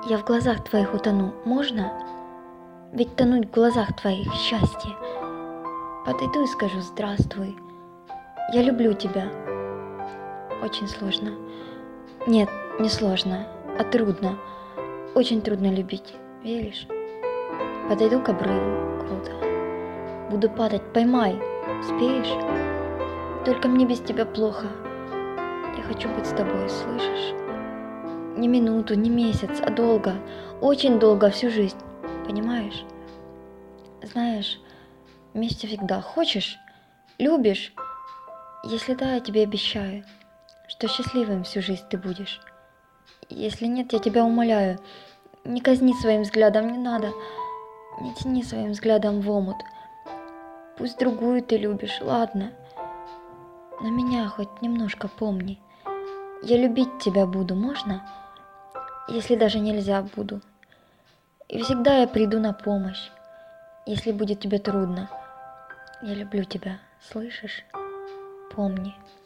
Я в глазах твоих утону, можно? Ведь тонуть в глазах твоих счастье. Подойду и скажу здравствуй. Я люблю тебя. Очень сложно. Нет, не сложно, а трудно. Очень трудно любить, веришь? Подойду к обрыву, круто. Буду падать, поймай, успеешь? Только мне без тебя плохо. Я хочу быть с тобой, слышишь? Не минуту, не месяц, а долго. Очень долго, всю жизнь. Понимаешь? Знаешь, вместе всегда. Хочешь? Любишь? Если да, я тебе обещаю, что счастливым всю жизнь ты будешь. Если нет, я тебя умоляю, не казни своим взглядом, не надо. Не тяни своим взглядом в омут. Пусть другую ты любишь, ладно. Но меня хоть немножко помни. Я любить тебя буду, можно? Если даже нельзя, буду. И всегда я приду на помощь, если будет тебе трудно. Я люблю тебя, слышишь? Помни.